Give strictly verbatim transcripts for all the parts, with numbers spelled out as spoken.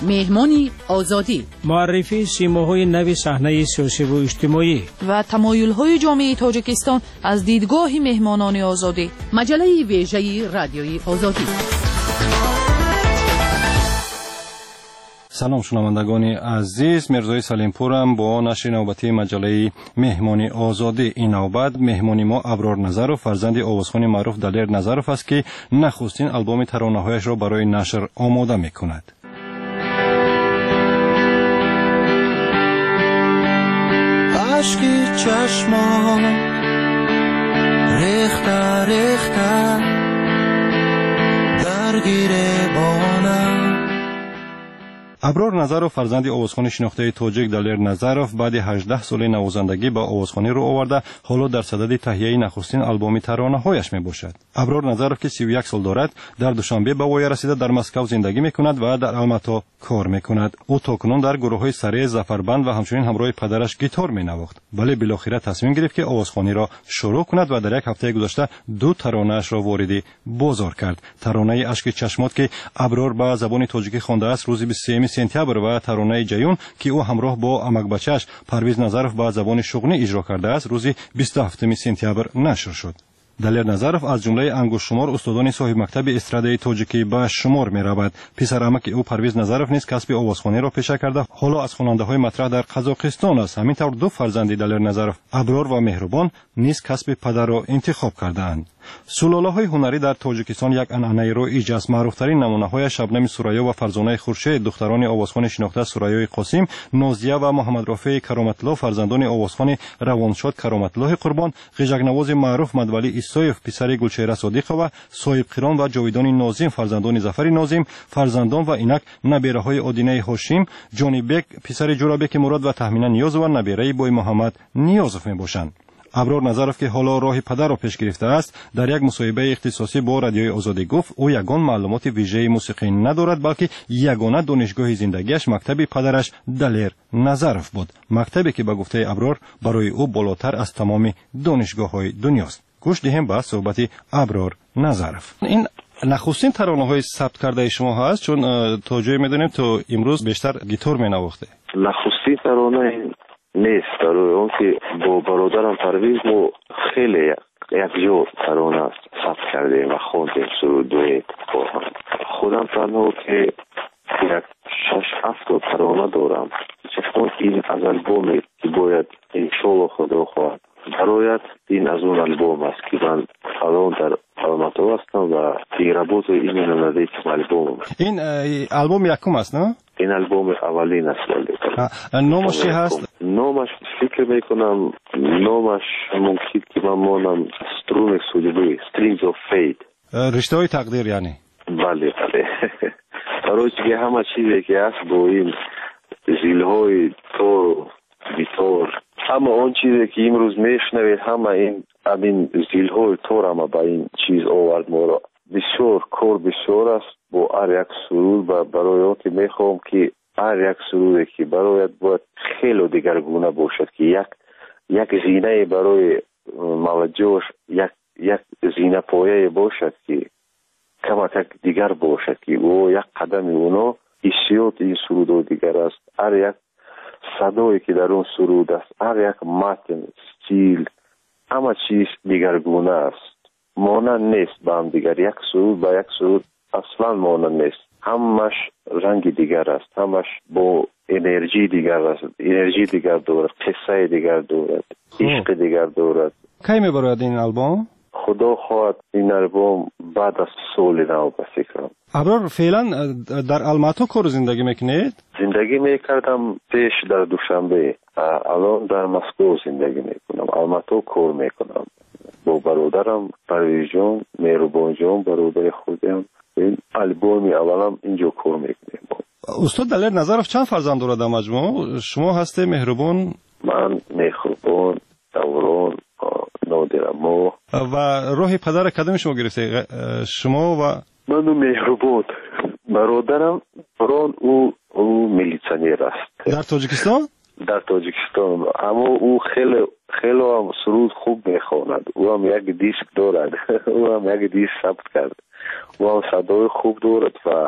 مهمانی آزادی، معرفی سیماهای نوی صحنه سیاسی و اجتماعی و تمایل‌های جامعه تاجیکستان از دیدگاه مهمانان آزادی. مجله ویژه رادیوی آزادی. سلام شنوندگان عزیز، مرزای سلیمپورم با نشر نوبتی مجله مهمانی آزادی. این نوبت مهمانی ما ابرار نظرов فرزند آوازخوان معروف دلیر نظرов است که نخستین آلبوم ترانه‌هایش را برای نشر آماده می‌کند. عشقی چشمان ریخته ریخته درگیره بانم. ابرار نظرов فرزند آوازخوان شناخته تاجیک دلیر نظرов بعد هجده سال نوازندگی با آوازخوانی رو آورده، حالا در صدد تهیه نخستین آلبوم ترانه‌هایش میباشد. ابرار نظرov که سی و یک سال دارد، در دوشنبه به وای رسیده در مسکو زندگی میکند و در الماتا کار میکند. او تاکنون در گروه‌های سره زفربند و همچنین همراه پدرش گیتار مینواخت، ولی بالاخره تصمیم گرفت که آوازخوانی را شروع کند و در یک هفته گذشته دو ترانه‌اش را وارد بازار کرد. ترانه اشک چشمات که ابرار به زبان تاجیکی خوانده است روز بیست و سوم سپتامبر و ترانه جیون که او همراه با امک بچه‌اش پرویز نظرov به زبان شغنی اجرا کرده است روز بیست و هفتم سپتامبر نشر شد. دلیر نظرov از جمله انگشت شمار استادان صاحب مکتب استرادای تاجیکی به شمار می‌رود. پسر امک او پرویز نظرov نیز کسب آوازخوانی را پیشه کرده، حالا از خواننده‌های مطرح در قزاقستان است. همینطور دو فرزند دلیر نظرov ابرار و مهربان نیز کسب پدر را انتخاب کردند. سلاله‌های هنری در تاجیکستان یک عنعنه رایج است. معروف‌ترین نمونه‌های شبنم سوریا و فرزانه خورشید دختران آوازخوان شناخته سوریای قاسم، نازیه و محمد رافع کرامت‌الله فرزندان آوازخوان روانشاد کرامت‌الله قربان، غژک‌نواز معروف مدولی ایسایف پسر گلچهره صادقه و صاحب قران و جاویدان ناظم فرزندان ظفر ناظم، فرزندان و اینک نبیره‌های آدینه هاشم، جانی بک پسر جورابک مراد و تهمینه نیاز و نبیره بوی محمد نیازف میباشند. ابرار نظرov که حالا راه پدر را پیش گرفته است، در یک مصاحبه اختصاصی با رادیوی آزادی گفت او یگان معلومات ویژه موسیقی ندارد، بلکه یگانه دانشگاه زندگیش مکتب پدرش دلیر نظرov بود، مکتبی که به گفته ابرار برای او بالاتر از تمام دانشگاه‌های دنیاست. گوش دهیم به صحبت ابرار نظرov. این نخستین ترانه‌های ثبت کرده شما هست، چون تا جایی می‌دونیم تو امروز بیشتر گیتار می‌نواخته. نخستین ترانه نیست، در اون که با برادرم پرویز ما خیلی یک جو ترانه ثبت کردیم و خوندیم سرود دویت با هم. خودم تنها که یک شش هفت ترانه دارم، چون این از البومی که باید انشالله خدا خواهد برایت این از اون البوم است که من الان در الماتا هستم و پیرابوت این نماده البوم. این البوم یکم است نه؟ این البوم اولین است. ولی نامش چی هست؟ نامش فکر میکنم نامش ممکن که من مانم سترون سوجبی Strings of Fate، رشته های تقدیر یعنی. بله بله. برای که همه چیزی که هست با این زیلهای تور بیتور، همه آن چیزی که امروز میشنوید همه این همین زیلهای تور همه با این چیز آورد ما را. بسیار کار بسیار است با هر یک سرود و برای آن که میخوام که هر یک سرودی که برایت باید خیلی دیگرگونه باشد که یک یک زینه برای موجهش یک یک زینه پایه باشد که کمک دیگر باشد که او یک قدم اونا حسیات این سرود و دیگر است. هر یک صدایی که در اون سرود است، هر یک متن، استیل، همه چیز دیگرگونه است، مانند نیست با هم دیگر. یک سرود با یک سرود اصلا مانند نیست، همش رنگ دیگر است، همش با انرژی دیگر است، انرژی دیگر دارد، قصه دیگر دارد، عشق دیگر دارد. کی میبرد این آلبوم؟ خدا خواهد این آلبوم بعد از سال نو به فکرم. ابرار فعلا در الماتا کار زندگی میکنید؟ زندگی میکردم پیش در دوشنبه، الان در مسکو زندگی میکنم. الماتا کار میکنم با برادرم پرویز جان، مهربان جان برادر خودم. این آلبومی اولم اینجا کار میکنیم. استاد دلیر نظرov چند فرزند دارد در مجموع؟ شما هسته مهربان؟ من مهربان، دوران، نادرما. و راه پدر کدام شما گرفته؟ شما و من مهربان. برادرم بران او او میلیسیونر است در تاجیکستان. در تاجیکستان اما او خیلی خیلی هم سرود خوب میخواند. او هم یک دیسک دارد. او هم یک دیسک ثبت کرد. او هم صدای خوب دارد و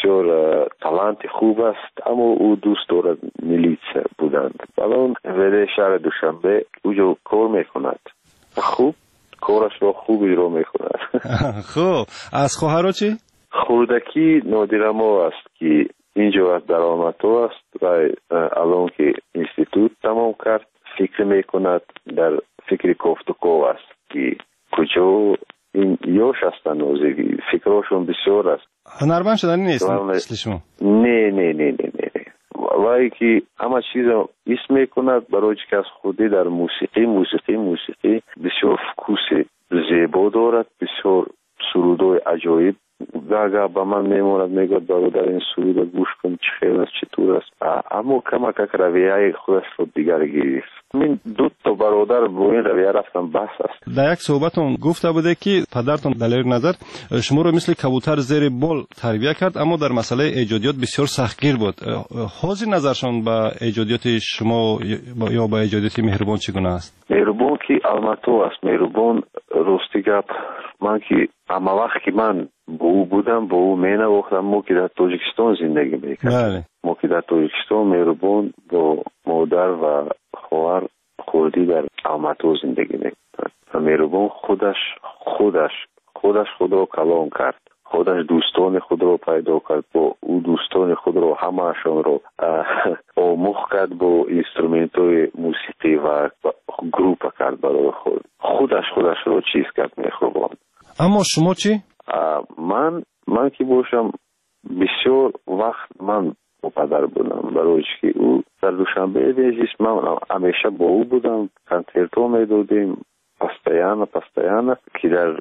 بسیار талант خوب است، اما او دوست دارد میلیس بودند. الان ولی شهر دوشنبه اونجا کار میکند، خوب کارش را خوب اجرا میکند. خب از خواهرها چی؟ خوردکی نادرما است که اینجا از درآمدها است و الان که اینستیتوت تمام کرد فکر میکند، در فکر کوفتکو است که کجا این یوش هستن نوزگی فکرشون بسیار است. هنرمند شدن نیست مثل شما؟ نه نه نه نه نه وای که همه چیز اسم میکند برای که از خودی در موسیقی موسیقی موسیقی بسیار فکوس زیبا دارد، بسیار سرودای عجایب گاگا با من میموند میگوید برادر این سرود گوش کن چه خیلی است چطور است، اما کمک رویه خودش رو دیگر گرفت. من دو تا برادر با این رویه رفتم بحث است. در یک صحبتون گفته بوده که پدرتون دلیر نظر شما رو مثل کبوتر زیر بال تربیت کرد، اما در مسئله ایجادیات بسیار سختگیر بود. حاضر نظرشون با ایجادیات شما یا با ایجادیات مهربان چگونه است؟ مهربان که الماتو است، مهربان راستی گپ من که اما وقت که من با او بودم با او مینه وقتم ما که در تاجیکستان زندگی میکردم، ما که در تاجیکستان مهربان با مادر و خواهر خودی در الماتو زندگی میکرد و مهربان خودش خودش خودش خود رو کلام کرد، خودش دوستان خود رو پیدا کرد، با او دوستان خود رو همهشان رو آموخت کرد با اینسترومنت های موسیقی و گروپ کرد برای خود، خودش خودش رو چیز کرد مهربان. اما شما چی؟ من من که باشم بسیار وقت من با پدر بودم برای که او در دوشنبه دیجیست من همیشه با او بودم، کنسرتو میدادیم پستیانه پستیانه که در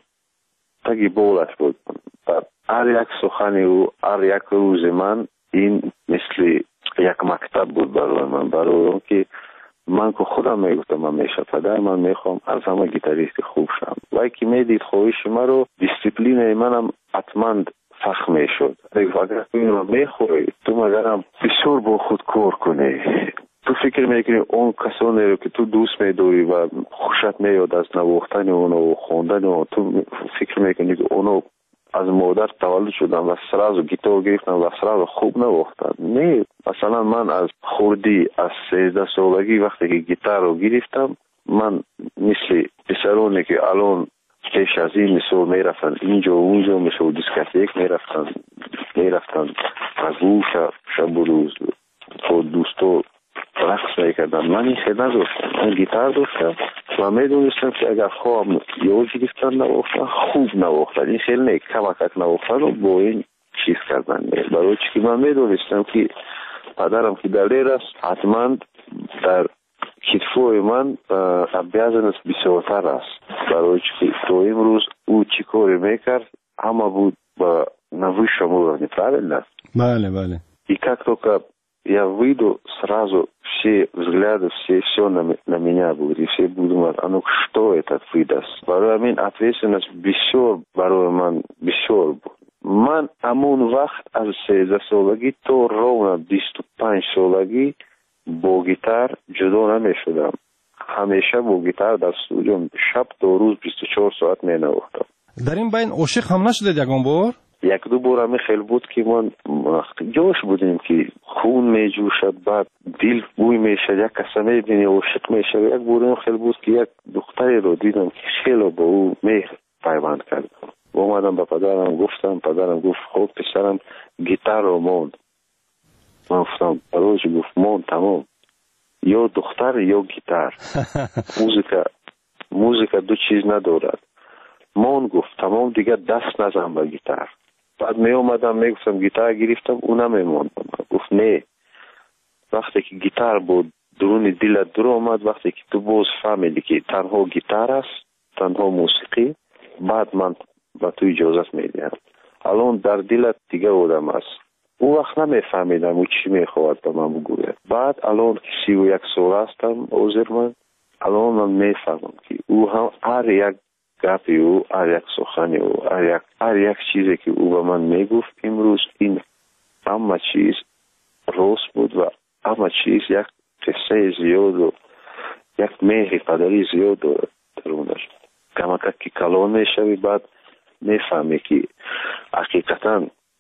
تگی بولش بود و هر یک سخن او هر یک روز من این مثل یک مکتب بود برای من، برای اون که من که خودم میگفتم همیشه پدر من میخوام از همه گیتاریست خوب شم و که میدید خواهش من رو دیسپلین منم حتما فخ میشد. اگر تو این رو میخوری تو مگرم بسیار با خود کار کنی، تو فکر میکنی اون کسانی رو که تو دوست میداری و خوشت میاد از نواختن اونو و خواندن اونو، تو فکر میکنی که اونو از مادر تولد شدن و سراز گیتار گرفتن و سراز خوب نواختن. نه، مثلا من از خوردی از سیزده سالگی وقتی که گیتار رو گرفتم من مثل پسرانی که الان پیش از این مثل میرفتن اینجا و اونجا مثل دیسکتیک میرفتن میرفتن از او شب و روز با دوستو رقص میکردن، من این خیلی نداشتم، من گیتار داشتم و میدونستم که اگر خواهم یا گرفتن نواختن خوب نواختن، این خیلی نه کمکک نواختن و با این چیز کردن. برای چی که من میدونستم که پدرم که دلیر است حتما در کتفوی من بیازنست بسیارتر است، برای چی که تو امروز او چی کاری میکرد همه بود با نوی شمورانی правильно? بله بله. И как только я выйду, сразу все взгляды, все, все на, на меня будут, и все будут думать, а ну что этот выдаст? Барой мен ответственность бисёр, барой ман бисёр буд. Ман амон вақт аз сездах солаги то ровно бисту панҷ солаги бо гитар ҷудо намешудам. ҳамеша бо гитар дар студиум шаб то рӯз бисту чор соат менавохтам. дар ин байн ошиқ ҳам нашудед ягон бор? یک دو بار همی خیلی بود که من جوش بودیم که خون می جوشد، بعد دل بوی می شد، یک کسا می بینی عاشق می شد. یک بار خیلی بود که یک دختری رو دیدم که خیلی با او مهر پیوند کرد. اومدم به پدرم گفتم، پدرم گفت خب پسرم گیتار رو موند. من گفتم پدرش گفت موند تمام، یا دختر یا گیتار. موزیکا موزیکا دو چیز ندارد. موند گفت تمام دیگه دست نزن به گیتار. بعد می اومدم می گفتم گیتار گرفتم اونم میموندم. گفت نه، وقتی که گیتار بود درون دلت در اومد، وقتی که تو باز فهمیدی که تنها گیتار است، تنها موسیقی، بعد من با تو اجازت میدم. الان در دلت دیگه آدم است. اون وقت نمیفهمیدم او چی میخواد به من بگوید. بعد الان که سی و یک سال هستم عذر من، الان من میفهمم که او هم هر یک گپی او، هر یک سخنی او، هر یک هر یک چیزی که او به من میگفت امروز این همه چیز راست بود و همه چیز یک قصه زیاد و یک مهر پدری زیاد دارد درونش. کمک که کلان میشوی بعد میفهمی که حقیقتا موسیقی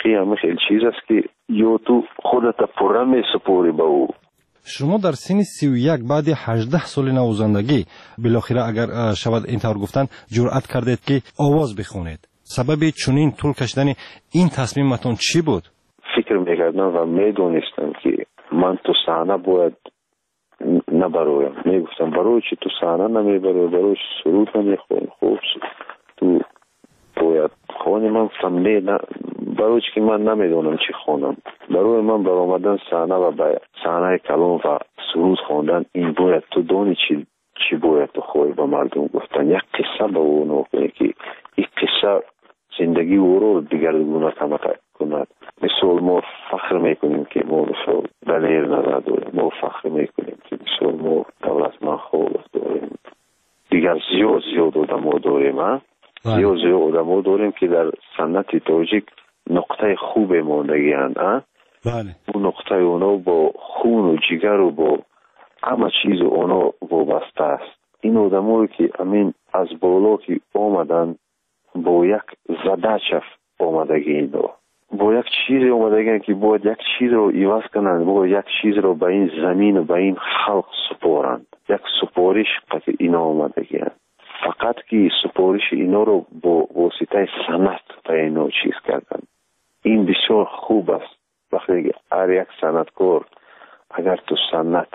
موسیقی همه خیلی چیز است که یا تو خودت پره می سپوری به او. شما در سن سی و یک بعد هجده سال نوازندگی بالاخره اگر شود اینطور گفتن جرأت کردید که آواز بخونید. سبب چنین طول کشیدن این تصمیمتون چی بود؟ فکر میکردم و میدونستم که من تو صحنه باید نبرویم. میگفتم برای چی تو صحنه نمیبروی، برای چی سرود نمیخونی، خوب تو باید خونی. من فهمی نه برای چی که من نمیدونم چی خونم. برای من بر آمدن صحنه و به صحنه کلام و سرود خوندن این باید تو دونی چی چی باید تو خوی به مردم گفتن. یک قصه به اون نکنی که این قصه زندگی او رو دیگرگونه کند. مثل ما فخر میکنیم که ما مثل دلیر نظر داریم، ما فخر میکنیم که مثل ما دولتمند خوب داریم، دیگر زیاد زیاد آدم داریم. زیاد زیاد آدم داریم که در سنت تاجیک نقطه خوب ماندگی هستند. بله. اون نقطه اونا با خون و جگر و با همه چیز اونا وابسته است. این آدمایی که امین از بالا که آمدن با یک زدچف آمدگی اینا، با یک چیز آمدگی که باید یک چیز رو عوض کنند، باید یک چیز رو به این زمین و به این خلق سپارند. یک سپارش که اینا آمدگی هست. فقط که سپارش اینا رو با واسطه سنت به اینا چیز کردن. این بسیار خوب است. وقتی هر یک سنتکار اگر تو سنت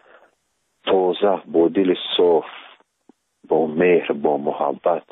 تازه با دل صاف، با مهر، با محبت،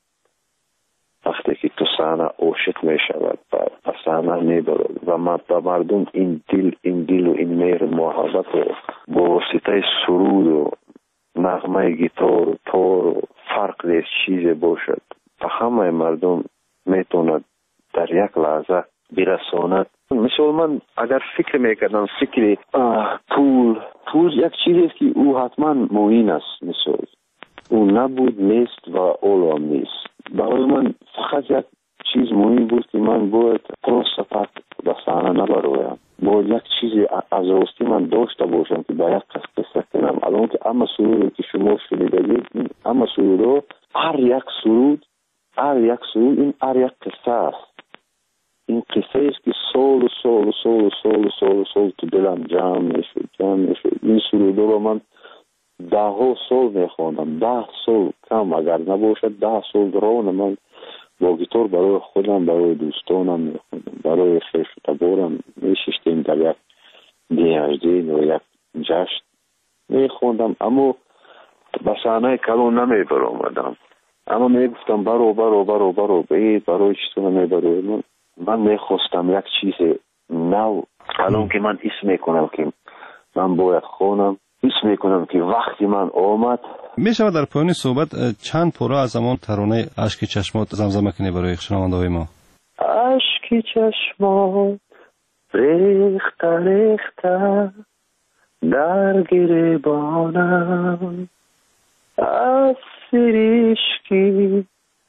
وقتی که تو صحنه عاشق می شود و صحنه می برد و مردم این دل این دل و این مهر محبت رو با واسطه سرود و نغمه گیتار و تار و فرق نیست چیز باشد و همه مردم میتوند در یک لحظه برساند. مثل من اگر فکر میکردم فکر پول پول یک چیزی است که او حتما معین است. مثل او نبود نیست و اولو هم نیست. برای من فقط یک چیز مهم بود که من باید پروستفت به صحنه نبرویم. باید یک چیزی از راستی من داشته باشم که با یک کس قصه کنم. الان که اما سرودی که شما شنیدید، اما سرود هر یک سرود هر یک سرود این هر یک قصه است. این قصه است که سال و سال و سال و سال و سال و سال تو دلم جمع میشد جمع میشد. این سرود رو من ده ها سال میخواندم. ده سال کم اگر نباشد ده سال دران من با گیتار برای خودم، برای دوستانم میخوندم، برای خیش و تبارم میششتیم در یک دیهجدین و یک جشن میخوندم. اما به صحنه کلام نمیبر آمدم. اما میگفتم برو برو برو برو بید برای چطور نمیبرو. من, من میخواستم یک چیز نو. الان که من اسم میکنم که من باید خونم، اسم میکنم که وقتی من آمد. می شود در پایان صحبت چند پاره از زمان ترانه اشک چشمات زمزمه کنی برای شنونده های ما؟ اشک چشمات ریخته ریخته در گریبانم، از سریشکی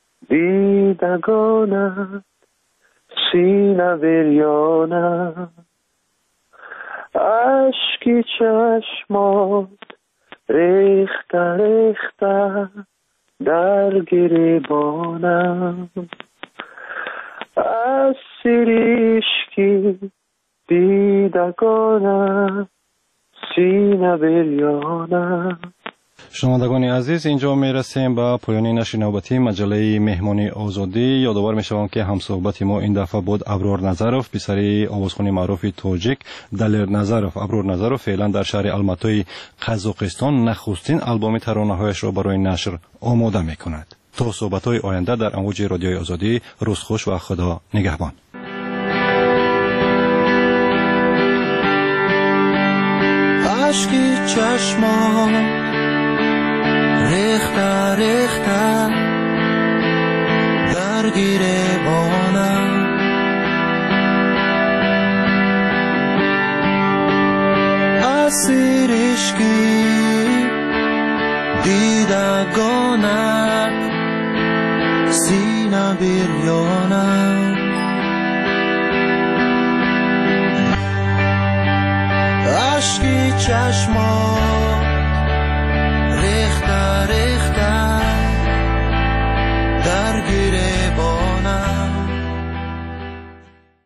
دیدگانم سینه بریانم. اشک چشمات ریخته ریخته در گریبانم، از سریشکی دیدگانم سینه بریانم. شنوندگان عزیز، اینجا می رسیم به پایان نشر نوبتی مجله مهمانی آزادی. یادآور می شوم که همصحبت ما این دفعه بود ابرار نظروف، پسر آوازخوان معروف تاجیک دلیر نظروف. ابرار نظروف فعلا در شهر الماتای قزاقستان نخستین آلبوم ترانه‌هایش را برای نشر آماده می کند. تا صحبت‌های آینده در امواج رادیوی آزادی، روز خوش و خدا نگهبان. اشکی چشمان ریخته ریخته در گریبانم، از سریشکی دیدگانت سینه بریانم. اشکی چشمان